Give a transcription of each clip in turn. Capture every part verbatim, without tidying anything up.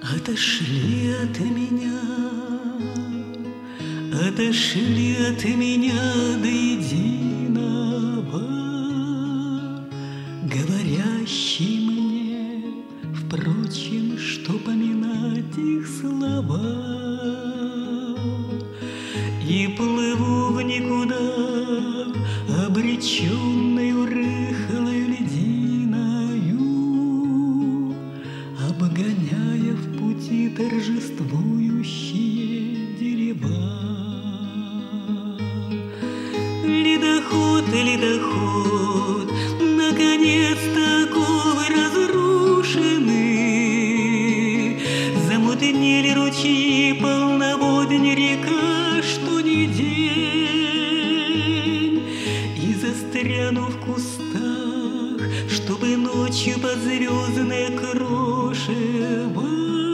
Отошли от меня, отошли от меня до единого, говорящий мне, впрочем, что поминать их слова. И плыву в никуда, обреченную рыхлою льдиною, обгоняя в пути торжествующие дерева. Ледоход, ледоход, наконец-то оковы разрушены, замутнели ручьи, полноводней река, что ни день. И застряну в кустах, чтобы ночью под звездное крошево,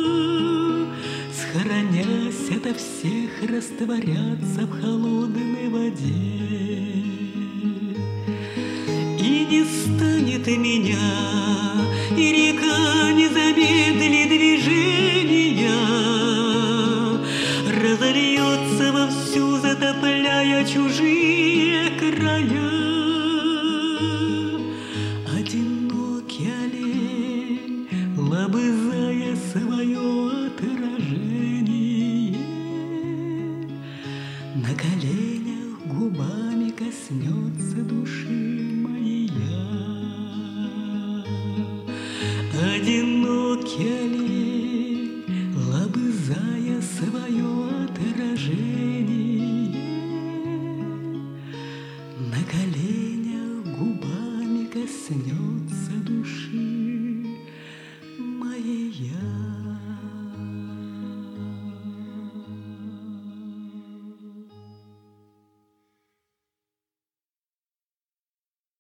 схоронясь ото всех, растворяться в холодной воде. И не станет меня, и река не замедлит движения, разольется вовсю, затопляя чужие края. Одинокий олень, лобызая свое отражение, на коленях губами коснется души моей. Одинокий олень, лобызая свое отражение, на коленях губами коснется